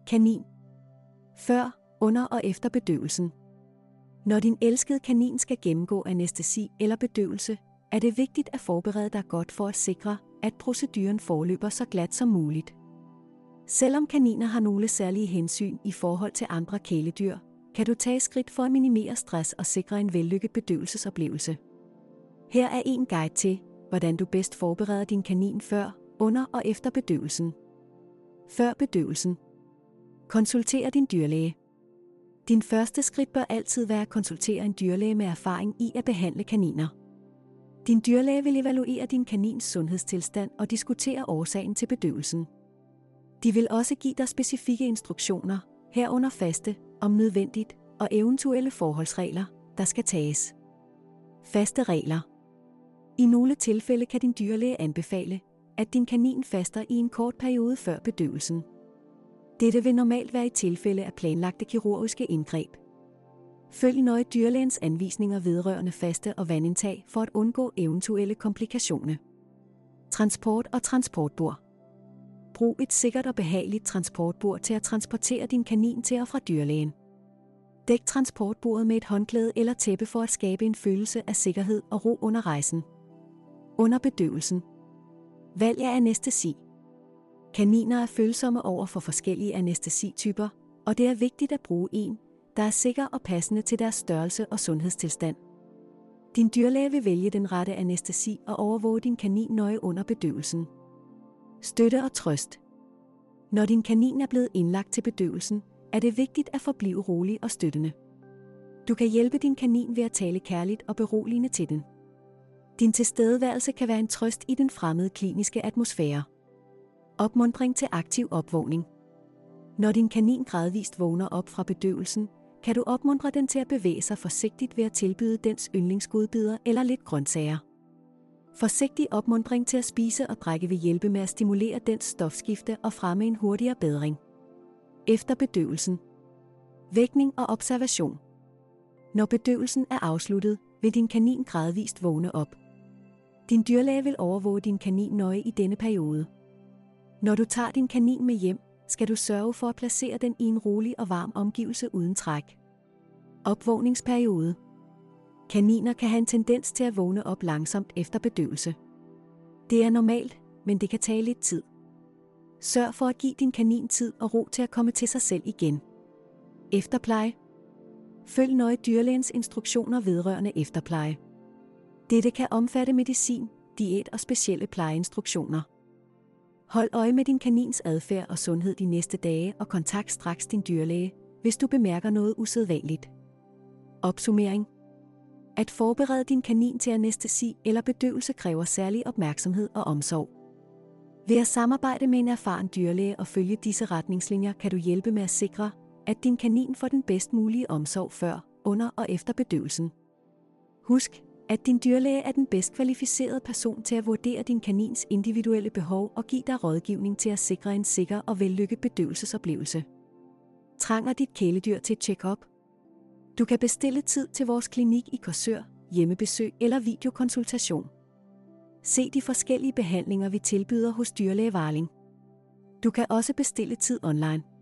Kanin. Før, under og efter bedøvelsen. Når din elskede kanin skal gennemgå anæstesi eller bedøvelse, er det vigtigt at forberede dig godt for at sikre, at proceduren forløber så glat som muligt. Selvom kaniner har nogle særlige hensyn i forhold til andre kæledyr, kan du tage skridt for at minimere stress og sikre en vellykket bedøvelsesoplevelse. Her er en guide til, hvordan du bedst forbereder din kanin før, under og efter bedøvelsen. Før bedøvelsen. Konsulter din dyrlæge. Din første skridt bør altid være at konsultere en dyrlæge med erfaring i at behandle kaniner. Din dyrlæge vil evaluere din kanins sundhedstilstand og diskutere årsagen til bedøvelsen. De vil også give dig specifikke instruktioner, herunder faste, om nødvendigt, og eventuelle forholdsregler, der skal tages. Faste regler. I nogle tilfælde kan din dyrlæge anbefale, at din kanin faster i en kort periode før bedøvelsen. Dette vil normalt være i tilfælde af planlagte kirurgiske indgreb. Følg nøje dyrlægens anvisninger vedrørende faste og vandindtag for at undgå eventuelle komplikationer. Transport og transportbord. Brug et sikkert og behageligt transportbord til at transportere din kanin til og fra dyrlægen. Dæk transportbordet med et håndklæde eller tæppe for at skabe en følelse af sikkerhed og ro under rejsen. Under bedøvelsen. Valg af anæstesi. Kaniner er følsomme over for forskellige anæstesityper, og det er vigtigt at bruge en, der er sikker og passende til deres størrelse og sundhedstilstand. Din dyrlæge vil vælge den rette anæstesi og overvåge din kanin nøje under bedøvelsen. Støtte og trøst. Når din kanin er blevet indlagt til bedøvelsen, er det vigtigt at forblive rolig og støttende. Du kan hjælpe din kanin ved at tale kærligt og beroligende til den. Din tilstedeværelse kan være en trøst i den fremmede kliniske atmosfære. Opmuntring til aktiv opvågning. Når din kanin gradvist vågner op fra bedøvelsen, kan du opmuntre den til at bevæge sig forsigtigt ved at tilbyde dens yndlingsgodbidder eller lidt grøntsager. Forsigtig opmuntring til at spise og drikke vil hjælpe med at stimulere dens stofskifte og fremme en hurtigere bedring. Efter bedøvelsen. Vækning og observation. Når bedøvelsen er afsluttet, vil din kanin gradvist vågne op. Din dyrlæge vil overvåge din kanin nøje i denne periode. Når du tager din kanin med hjem, skal du sørge for at placere den i en rolig og varm omgivelse uden træk. Opvågningsperiode. Kaniner kan have en tendens til at vågne op langsomt efter bedøvelse. Det er normalt, men det kan tage lidt tid. Sørg for at give din kanin tid og ro til at komme til sig selv igen. Efterpleje. Følg nøje dyrlægens instruktioner vedrørende efterpleje. Dette kan omfatte medicin, diæt og specielle plejeinstruktioner. Hold øje med din kanins adfærd og sundhed de næste dage og kontakt straks din dyrlæge, hvis du bemærker noget usædvanligt. Opsummering. At forberede din kanin til anæstesi eller bedøvelse kræver særlig opmærksomhed og omsorg. Ved at samarbejde med en erfaren dyrlæge og følge disse retningslinjer kan du hjælpe med at sikre, at din kanin får den bedst mulige omsorg før, under og efter bedøvelsen. Husk, at din dyrlæge er den bedst kvalificerede person til at vurdere din kanins individuelle behov og give dig rådgivning til at sikre en sikker og vellykket bedøvelsesoplevelse. Trænger dit kæledyr til et check-up? Du kan bestille tid til vores klinik i Korsør, hjemmebesøg eller videokonsultation. Se de forskellige behandlinger, vi tilbyder hos Dyrlæge Varling. Du kan også bestille tid online.